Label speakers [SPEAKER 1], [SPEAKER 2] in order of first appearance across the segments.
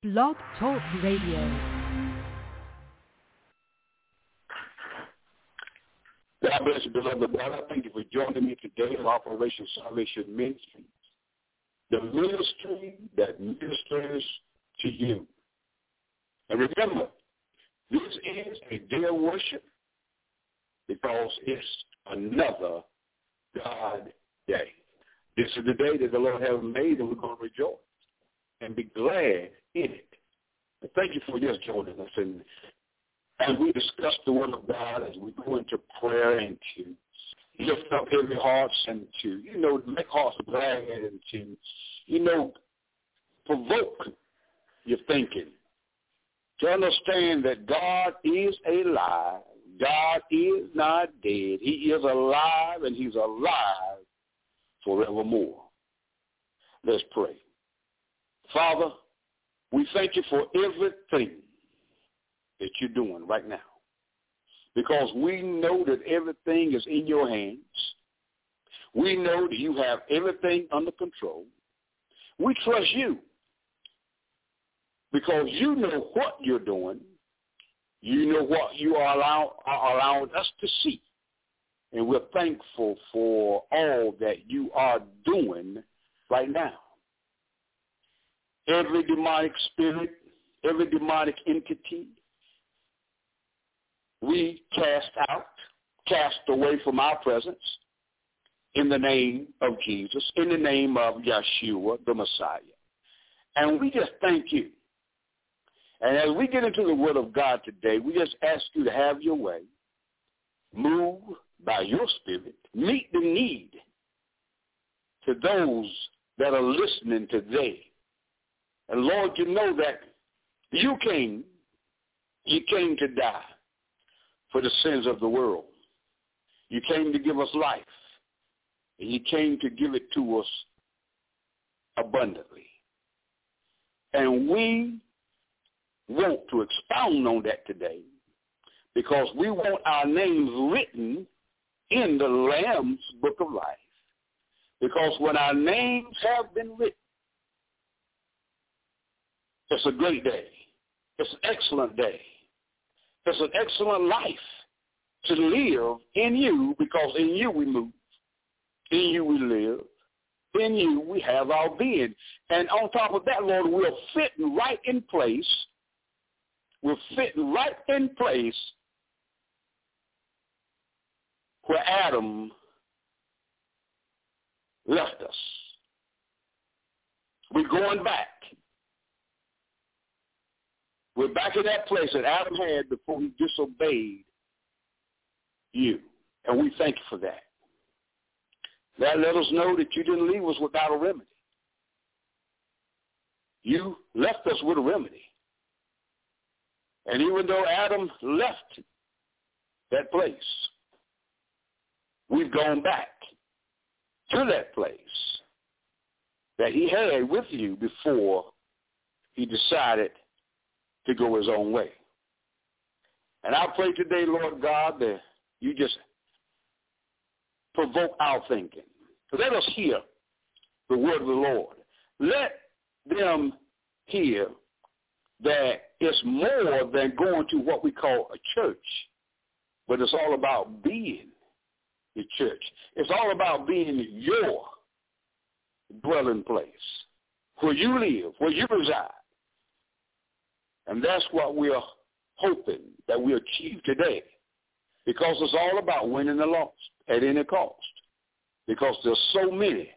[SPEAKER 1] Blog Talk Radio.
[SPEAKER 2] God bless you, beloved brother. Thank you for joining me today in Operation Salvation Ministry, the ministry that ministers to you. And remember, this is a day of worship because it's another God day. This is the day that the Lord has made, and we're going to rejoice and be glad in it. And thank you for just joining us. And we discuss the Word of God as we go into prayer and to lift up heavy hearts and to, make hearts glad and to, provoke your thinking. To understand that God is alive. God is not dead. He is alive, and he's alive forevermore. Let's pray. Father, we thank you for everything that you're doing right now, because we know that everything is in your hands. We know that you have everything under control. We trust you because you know what you're doing. You know what you are allowing us to see. And we're thankful for all that you are doing right now. Every demonic spirit, every demonic entity, we cast out, cast away from our presence in the name of Jesus, in the name of Yeshua, the Messiah. And we just thank you. And as we get into the Word of God today, we just ask you to have your way. Move by your Spirit. Meet the need to those that are listening today. And Lord, you know that you came to die for the sins of the world. You came to give us life, and you came to give it to us abundantly. And we want to expound on that today because we want our names written in the Lamb's Book of Life. Because when our names have been written, it's a great day. It's an excellent day. It's an excellent life to live in you, because in you we move. In you we live. In you we have our being. And on top of that, Lord, we're fitting right in place. We're fitting right in place where Adam left us. We're going back. We're back in that place that Adam had before he disobeyed you. And we thank you for that. That let us know that you didn't leave us without a remedy. You left us with a remedy. And even though Adam left that place, we've gone back to that place that he had with you before he decided to go his own way. And I pray today, Lord God, that you just provoke our thinking. Let us hear the word of the Lord. Let them hear that it's more than going to what we call a church, but it's all about being the church. It's all about being your dwelling place, where you live, where you reside. And that's what we're hoping that we achieve today, because it's all about winning the lost at any cost, because there's so many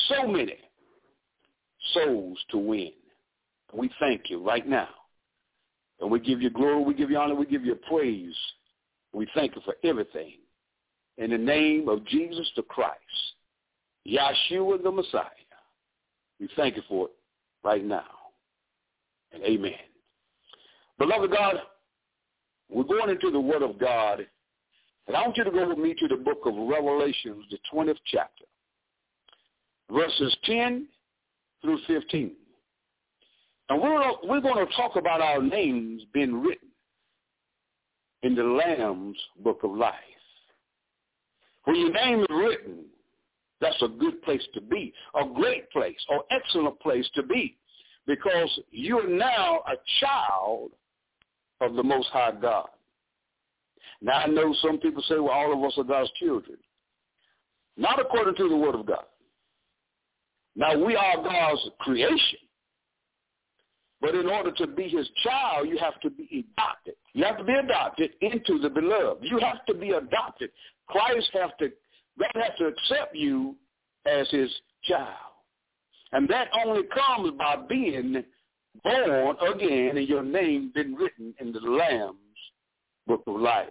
[SPEAKER 2] souls to win. We thank you right now. And we give you glory, we give you honor, we give you praise. We thank you for everything. In the name of Jesus the Christ, Yeshua the Messiah, we thank you for it right now. And amen. Beloved God, we're going into the Word of God, and I want you to go with me to the book of Revelations, the 20th chapter, verses 10 through 15. And we're going to talk about our names being written in the Lamb's Book of Life. When your name is written, that's a good place to be, a great place, or excellent place to be. because you're now a child of the Most High God. Now, I know some people say, well, all of us are God's children. Not according to the Word of God. Now, we are God's creation. But in order to be his child, you have to be adopted. You have to be adopted into the beloved. You have to be adopted. God has to accept you as his child. And that only comes by being born again and your name been written in the Lamb's book of life.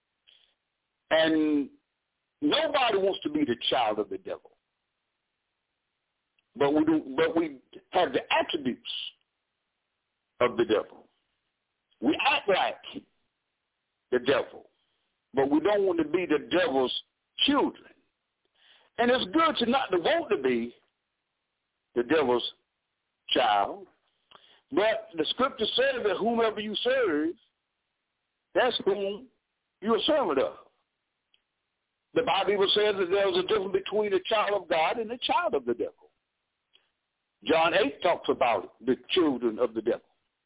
[SPEAKER 2] And nobody wants to be the child of the devil. But we have the attributes of the devil. We act like the devil, but we don't want to be the devil's children. And it's good to not to want to be the devil's child, but the scripture says that whomever you serve, that's whom you're a servant of. The Bible says that there's a difference between a child of God and a child of the devil. John 8 talks about the children of the devil.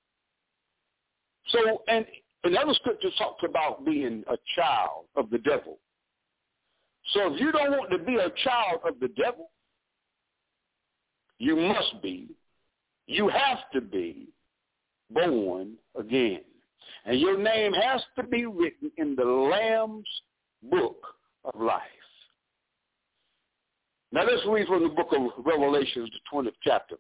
[SPEAKER 2] So, and another scripture talks about being a child of the devil. So if you don't want to be a child of the devil, you have to be born again. And your name has to be written in the Lamb's book of life. Now let's read from the book of Revelation, the 20th chapter.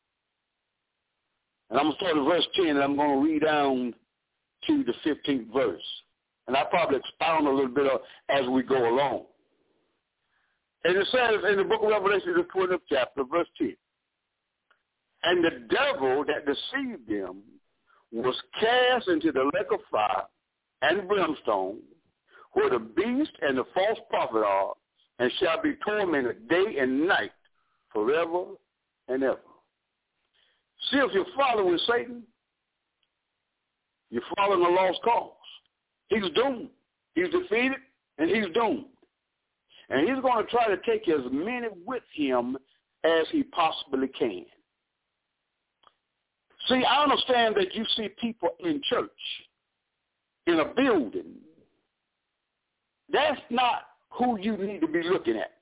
[SPEAKER 2] And I'm going to start at verse 10, and I'm going to read down to the 15th verse. And I'll probably expound a little bit as we go along. And it says in the book of Revelation, the 20th chapter, verse 10, and the devil that deceived them was cast into the lake of fire and brimstone, where the beast and the false prophet are, and shall be tormented day and night forever and ever. See, if you're following Satan, you're following a lost cause. He's doomed. He's defeated, and he's doomed. And he's going to try to take as many with him as he possibly can. See, I understand that you see people in church, in a building. That's not who you need to be looking at.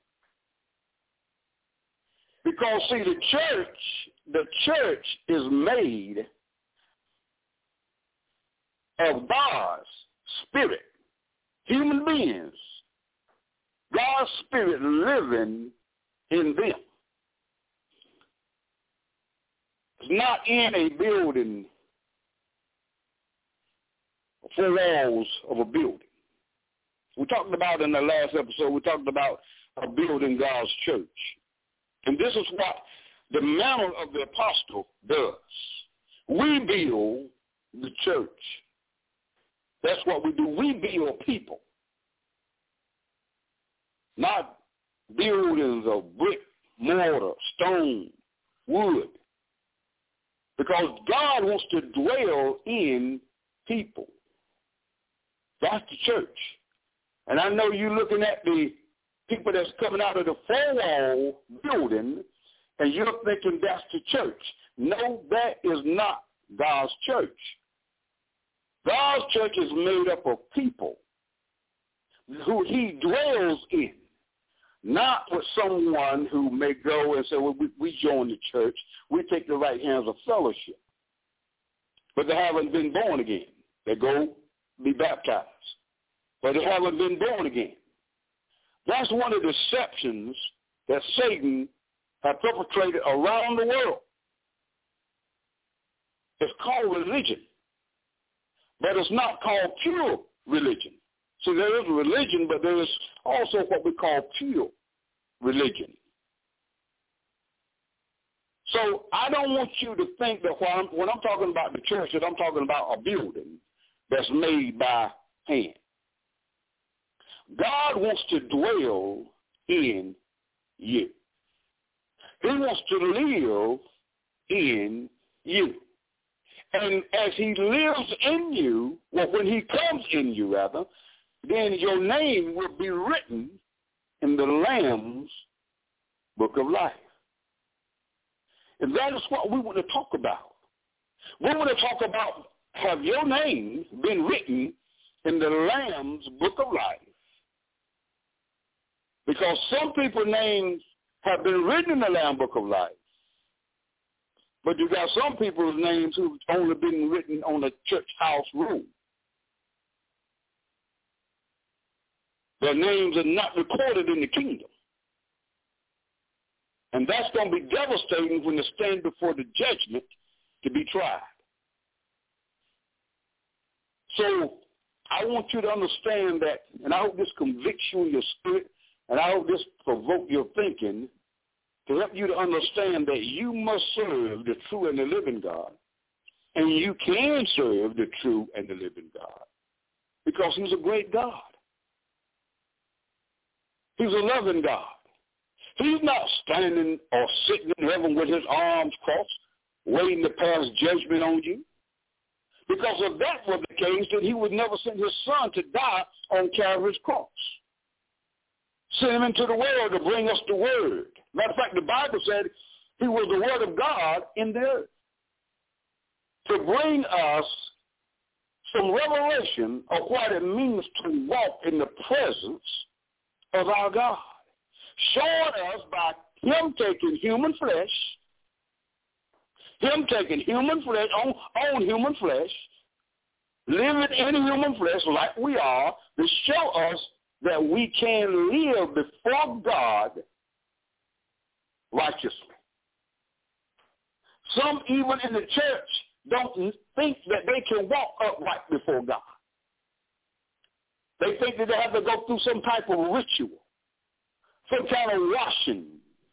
[SPEAKER 2] Because, see, the church is made of God's spirit, human beings, God's spirit living in them. It's not in a building, four walls of a building. We talked about in the last episode, we talked about building God's church. And this is what the mantle of the apostle does. We build the church. That's what we do. We build people. Not buildings of brick, mortar, stone, wood. Because God wants to dwell in people. That's the church. And I know you're looking at the people that's coming out of the four-wall building, and you're thinking that's the church. No, that is not God's church. God's church is made up of people who he dwells in, not with someone who may go and say, well, we join the church. We take the right hands of fellowship. But they haven't been born again. They go be baptized. But they haven't been born again. That's one of the deceptions that Satan has perpetrated around the world. It's called religion. But it's not called pure religion. So there is religion, but there is also what we call pure religion. So I don't want you to think that when I'm talking about the church, that I'm talking about a building that's made by hand. God wants to dwell in you. He wants to live in you. And as he lives in you, well, when he comes in you, rather, then your name will be written in the Lamb's book of life. And that is what we want to talk about. We want to talk about, have your name been written in the Lamb's book of life? Because some people's names have been written in the Lamb's book of life. But you got some people's names who've only been written on a church house room. Their names are not recorded in the kingdom. And that's going to be devastating when they stand before the judgment to be tried. So I want you to understand that, and I hope this convicts you in your spirit, and I hope this provoke your thinking to help you to understand that you must serve the true and the living God, and you can serve the true and the living God because he's a great God. He's a loving God. He's not standing or sitting in heaven with his arms crossed, waiting to pass judgment on you. Because if that were the case, then he would never send his son to die on Calvary's cross. Send him into the world to bring us the word. Matter of fact, the Bible said he was the word of God in the earth. To bring us some revelation of what it means to walk in the presence of our God. Showing us by him taking human flesh, on human flesh, living in human flesh like we are, to show us that we can live before God righteously. Some even in the church don't think that they can walk upright before God. They think that they have to go through some type of ritual, some kind of washing,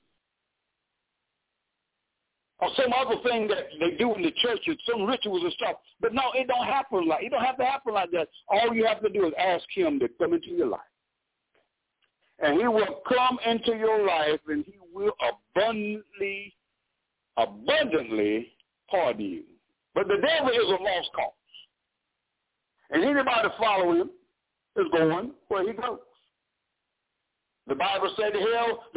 [SPEAKER 2] or some other thing that they do in the church, some rituals and stuff. But no, it don't happen like, it don't have to happen like that. All you have to do is ask him to come into your life. And he will come into your life, and he will abundantly pardon you. But the devil is a lost cause. And anybody follow him is going where he goes. The Bible said the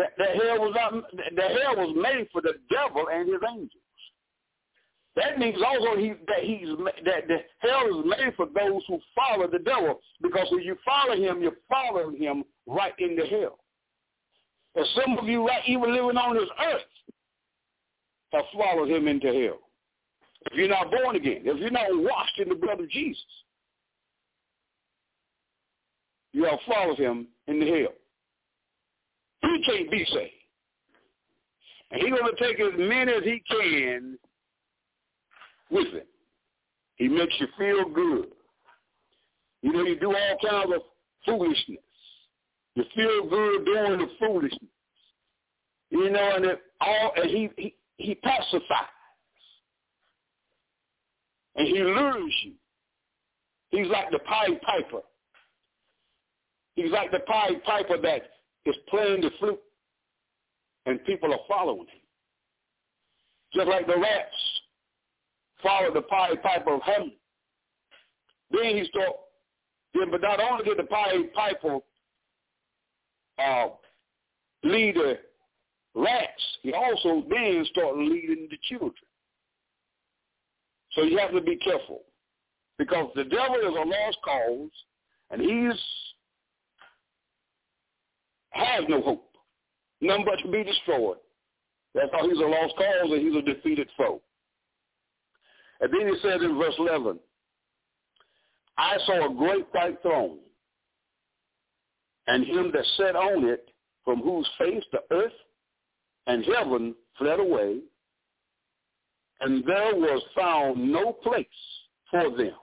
[SPEAKER 2] hell was made for the devil and his angels. That means also that the hell is made for those who follow the devil, because if you follow him, you're following him right into hell. And some of you, right, even living on this earth, have followed him into hell. If you're not born again, if you're not washed in the blood of Jesus, you have followed him into hell. He can't be saved. And he's going to take as many as he can with him. He makes you feel good. You know, you do all kinds of foolishness. You feel good doing the foolishness. You know, and he pacifies. And he lures you. He's like the Pied Piper. He's like the Pied Piper that is playing the flute, and people are following him. Just like the rats followed the Pied Piper of Hamlet. Then but not only did the Pied Piper lead the rats, he also then started leading the children. So you have to be careful, because the devil is a lost cause, and has no hope, none but to be destroyed. That's how he's a lost cause, and he's a defeated foe. And then he says in verse 11, I saw a great white throne, and him that sat on it, from whose face the earth and heaven fled away, and there was found no place for them.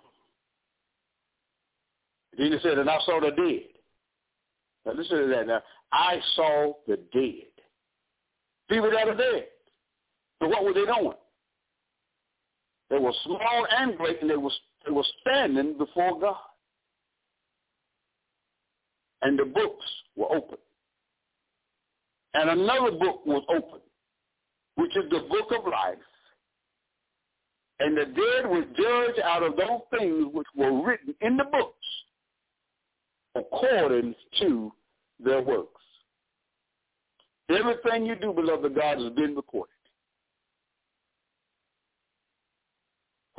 [SPEAKER 2] Then he said, and I saw the dead. Now listen to that now. I saw the dead. People that are dead. So what were they doing? They were small and great, and they were standing before God. And the books were open. And another book was open, which is the book of life. And the dead were judged out of those things which were written in the books according to their works. Everything you do, beloved God, has been recorded.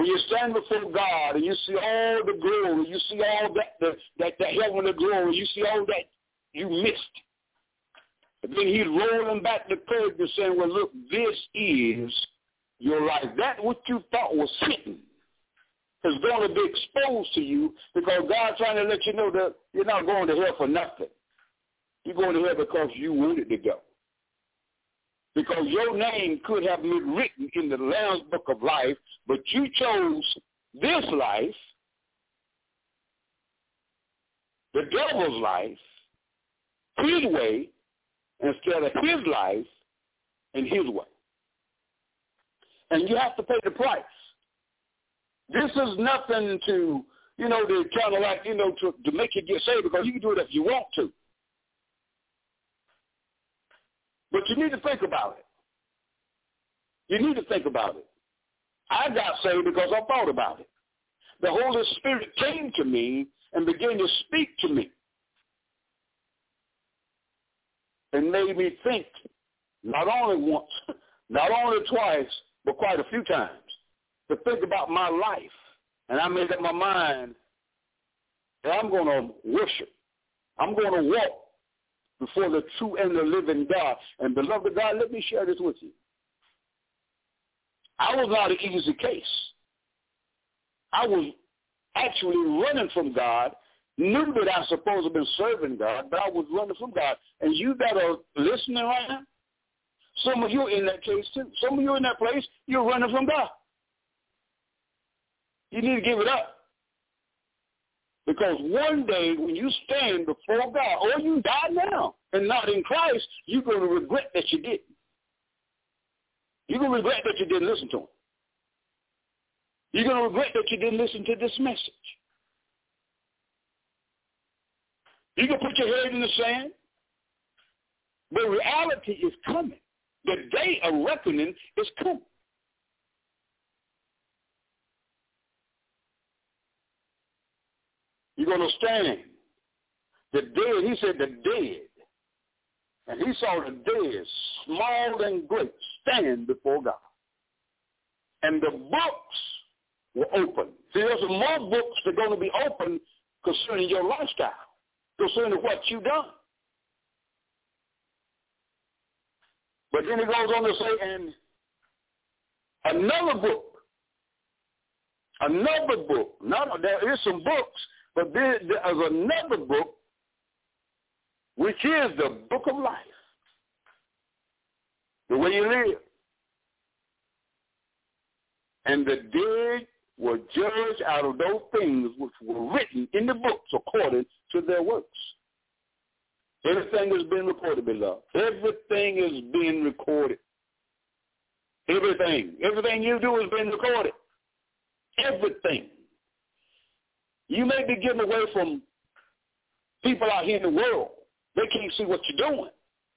[SPEAKER 2] When you stand before God and you see all the glory, you see all that heavenly glory, you see all that you missed. And then he's rolling back the curtain and saying, well, look, this is your life. That what you thought was hidden is going to be exposed to you because God's trying to let you know that you're not going to hell for nothing. You're going to hell because you wanted to go. Because your name could have been written in the Lamb's Book of Life, but you chose this life, the devil's life, his way, instead of his life and his way. And you have to pay the price. This is nothing to, to kind of like, to make you get saved because you can do it if you want to. But you need to think about it. You need to think about it. I got saved because I thought about it. The Holy Spirit came to me and began to speak to me and made me think not only once, not only twice, but quite a few times to think about my life. And I made up my mind that I'm going to worship. I'm going to walk before the true and the living God. And beloved God, let me share this with you. I was not an easy case. I was actually running from God, knew that I supposed to have been serving God, but I was running from God. And you that are listening right now, some of you in that case too. Some of you in that place, you're running from God. You need to give it up. Because one day when you stand before God, or you die now and not in Christ, you're going to regret that you didn't. You're going to regret that you didn't listen to him. You're going to regret that you didn't listen to this message. You can put your head in the sand. But reality is coming. The day of reckoning is coming. You're going to stand. The dead, he said the dead. And he saw the dead, small and great, stand before God. And the books were open. See, there's more books that are going to be open concerning your lifestyle, concerning what you've done. But then he goes on to say, and another book, there is some books, but there is another book, which is the book of life, the way you live. And the dead were judged out of those things which were written in the books according to their works. Everything is being recorded, beloved. Everything is being recorded. Everything. Everything you do is being recorded. Everything. You may be getting away from people out here in the world. They can't see what you're doing.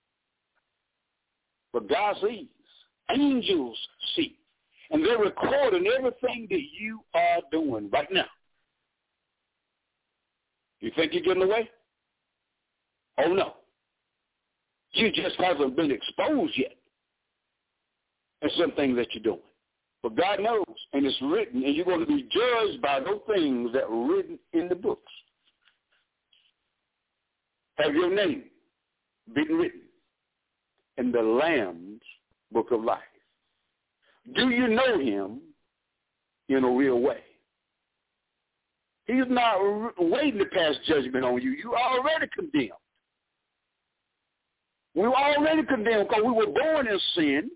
[SPEAKER 2] But God sees. Angels see. And they're recording everything that you are doing right now. You think you're getting away? Oh, no. You just haven't been exposed yet. And some things that you're doing. But God knows, and it's written, and you're going to be judged by those things that were written in the books. Have your name been written in the Lamb's Book of Life? Do you know him in a real way? He's not waiting to pass judgment on you. You are already condemned. We were already condemned because we were born in sin.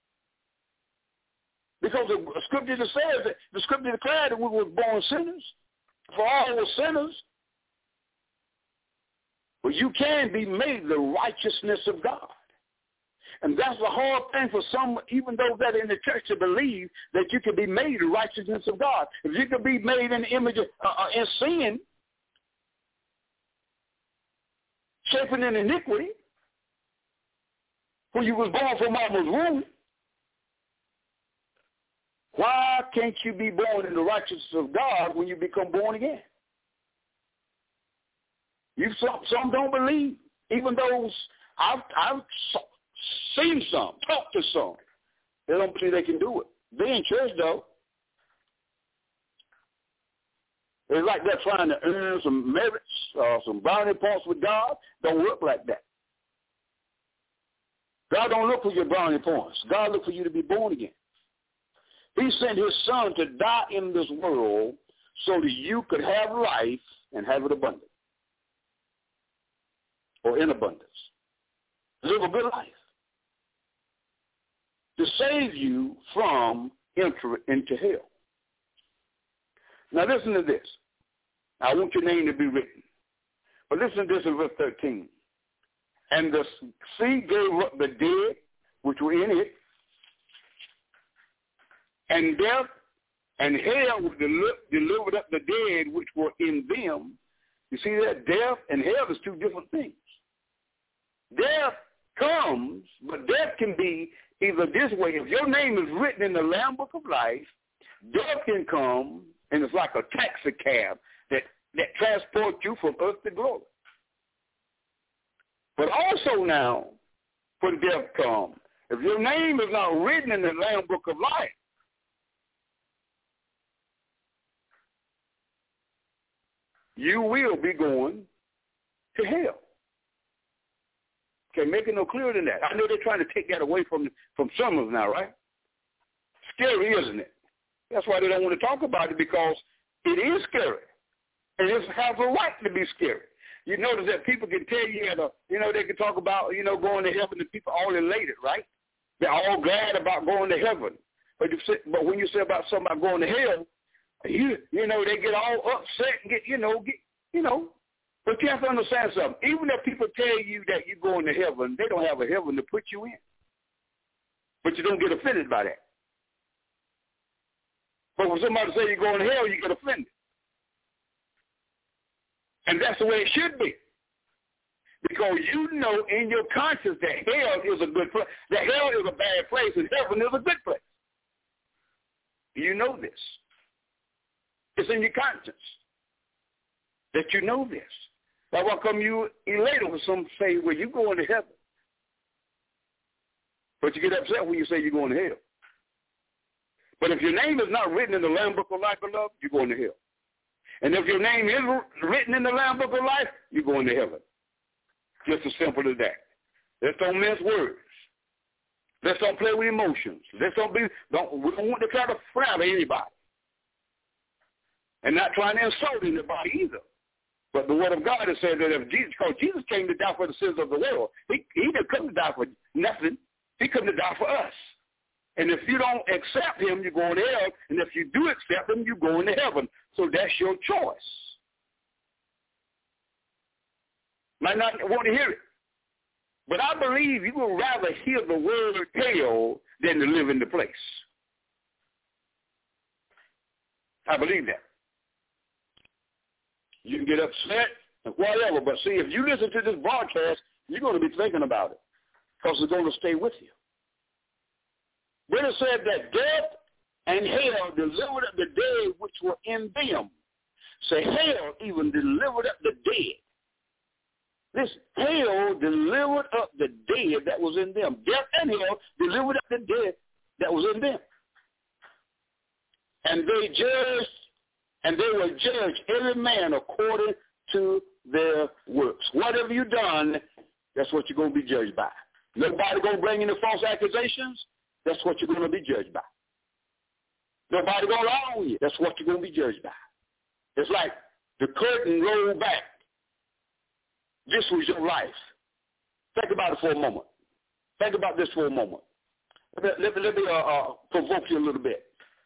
[SPEAKER 2] Because the scripture says that the scripture declared that we were born sinners. For all were sinners. But you can be made the righteousness of God. And that's the hard thing for some, even those that are in the church, to believe that you can be made the righteousness of God. If you can be made in the image of in sin, shaping in iniquity, when you was born from mama's womb, why can't you be born in the righteousness of God when you become born again? Some don't believe. Even those I've seen some, talked to some. They don't believe they can do it. They're in church though. It's like they're trying to earn some merits, some brownie points with God. Don't work like that. God don't look for your brownie points. God look for you to be born again. He sent his son to die in this world so that you could have life and have it abundant. Or in abundance. Live a good life. To save you from entering into hell. Now listen to this. I want your name to be written. But listen to this in verse 13. And the sea gave up the dead which were in it, and death and hell delivered up the dead which were in them. You see that? Death and hell is two different things. Death comes, but death can be either this way. If your name is written in the Lamb Book of Life, death can come, and it's like a taxi cab that transports you from earth to glory. But also now, when death comes, if your name is not written in the Lamb Book of Life, you will be going to hell. Okay, make it no clearer than that. I know they're trying to take that away from some of us now, right? Scary, isn't it? That's why they don't want to talk about it, because it is scary. And it has a right to be scary. You notice that people can tell you, they can talk about, going to heaven, and people all elated, right? They're all glad about going to heaven. But when you say about somebody going to hell, they get all upset and get. But you have to understand something. Even if people tell you that you're going to heaven, they don't have a heaven to put you in. But you don't get offended by that. But when somebody say you're going to hell, you get offended. And that's the way it should be. Because you know in your conscience that hell is a good place, that hell is a bad place, and heaven is a good place. You know this. It's in your conscience that you know this. That's why come you elated when some say, well, you're going to heaven. But you get upset when you say you're going to hell. But if your name is not written in the Lamb Book of Life, beloved, you're going to hell. And if your name is written in the Lamb Book of Life, you're going to heaven. Just as simple as that. Let's don't mince words. Let's don't play with emotions. We don't want to try to flatter anybody. And not trying to insult anybody either. But the Word of God has said that if Jesus came to die for the sins of the world, he didn't come to die for nothing. He came to die for us. And if you don't accept him, you're going to hell. And if you do accept him, you're going to heaven. So that's your choice. Might not want to hear it. But I believe you would rather hear the word hell than to live in the place. I believe that. You can get upset and whatever, but see, if you listen to this broadcast, you're going to be thinking about it because it's going to stay with you. Then it said that death and hell delivered up the dead which were in them. So hell even delivered up the dead. Listen, hell delivered up the dead that was in them. Death and hell delivered up the dead that was in them. And they were judged every man according to their works. Whatever you done, that's what you're going to be judged by. Nobody going to bring any false accusations. That's what you're going to be judged by. Nobody going to lie on you. That's what you're going to be judged by. It's like the curtain rolled back. This was your life. Think about it for a moment. Think about this for a moment. Let me provoke you a little bit.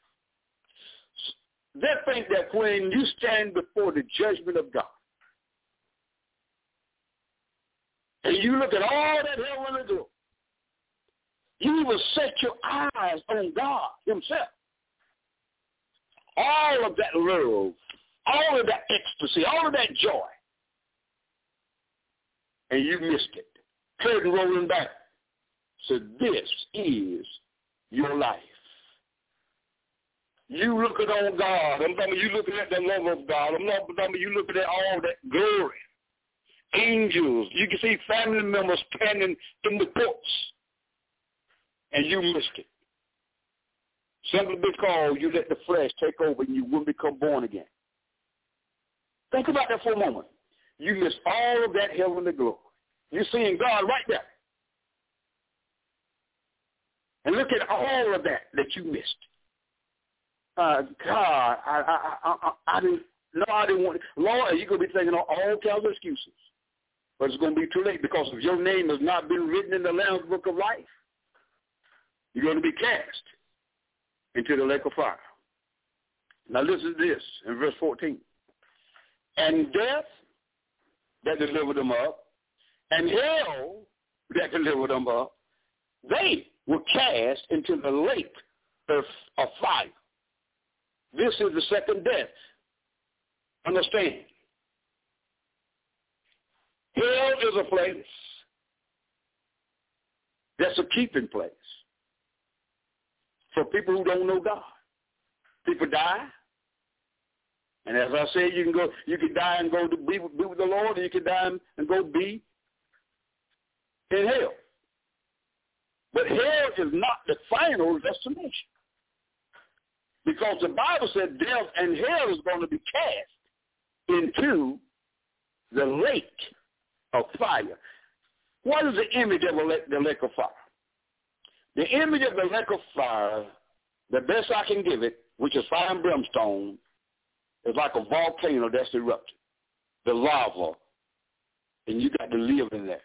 [SPEAKER 2] They think that when you stand before the judgment of God, and you look at all that heavenly glory, you will set your eyes on God himself. All of that love, all of that ecstasy, all of that joy. And you missed it. Curtain rolling back. So this is your life. You looking on God. I'm talking about you looking at the love of God. I'm not talking about you looking at all that glory. Angels. You can see family members standing in the courts. And you missed it. Simply because you let the flesh take over and you wouldn't become born again. Think about that for a moment. You missed all of that heavenly glory. You're seeing God right there. And look at all of that you missed. God, I didn't want it. Lord, you're going to be thinking of all kinds of excuses. But it's going to be too late because if your name has not been written in the Lamb's Book of Life, you're going to be cast into the lake of fire. Now listen to this in verse 14. And death that delivered them up, and hell that delivered them up, they were cast into the lake of fire. This is the second death. Understand. Hell is a place that's a keeping place for people who don't know God. People die. And as I said, you can die and go to be with the Lord, or you can die and go be in hell. But hell is not the final destination. Because the Bible said death and hell is going to be cast into the lake of fire. What is the image of the lake of fire? The image of the lake of fire, the best I can give it, which is fire and brimstone, is like a volcano that's erupted. The lava. And you got to live in that.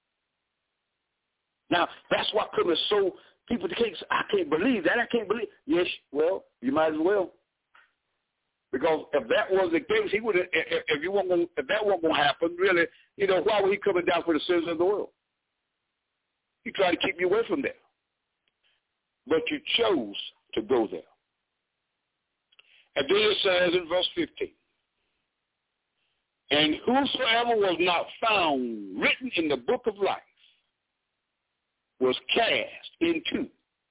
[SPEAKER 2] Now, that's why it's so, people can't say, I can't believe that. I can't believe. Yes, well, you might as well. Because if that was the case, he would have, if that wasn't going to happen, really, why would he coming down for the sins of the world? He tried to keep you away from there. But you chose to go there. And then it says in verse 15, and whosoever was not found written in the book of life was cast into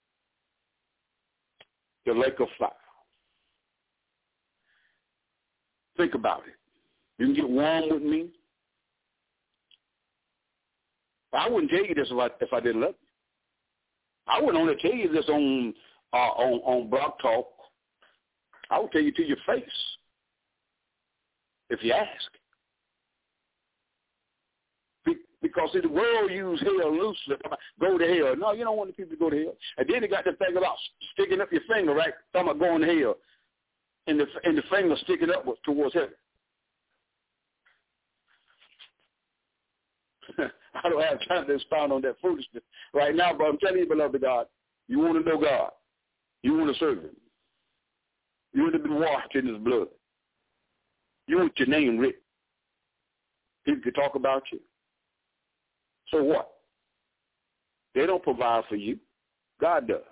[SPEAKER 2] the lake of fire. Think about it. You can get warm with me. I wouldn't tell you this if I didn't love you. I wouldn't only tell you this on Blog Talk. I would tell you to your face if you ask. Because see, the world use hell loosely. Go to hell. No, you don't want the people to go to hell. And then they got the thing about sticking up your finger, right? Talking about going to hell. And the finger sticking up towards heaven. I don't have time to expound on that foolishness right now, but I'm telling you, beloved God, you want to know God. You want to serve him. You want to be washed in his blood. You want your name written. People can talk about you. So what? They don't provide for you. God does.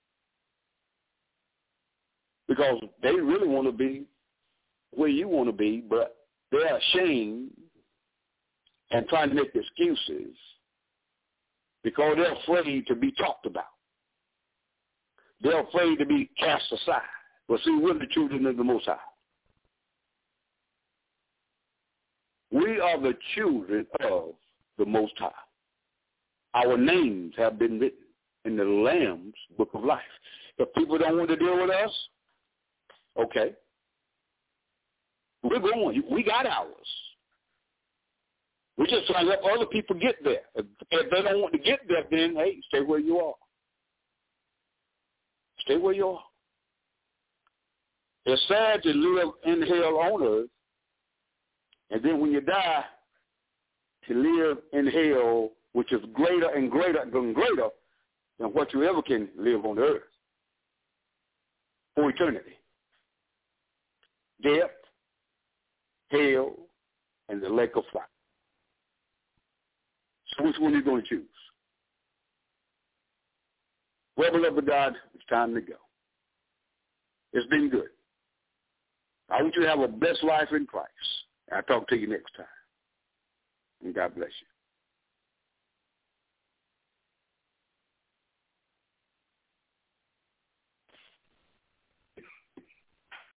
[SPEAKER 2] Because they really want to be where you want to be, but they're ashamed and trying to make excuses because they're afraid to be talked about. They're afraid to be cast aside. But see, we're the children of the Most High. We are the children of the Most High. Our names have been written in the Lamb's Book of Life. If people don't want to deal with us, okay. We're going. We got ours. We're just trying to help other people get there. If they don't want to get there, then, hey, stay where you are. Stay where you are. It's sad to live in hell on earth, and then when you die, to live in hell, which is greater and greater than what you ever can live on earth for eternity. Death, hell, and the lake of fire. So which one are you going to choose? Well, beloved God, it's time to go. It's been good. I want you to have a blessed life in Christ. I'll talk to you next time. And God bless you.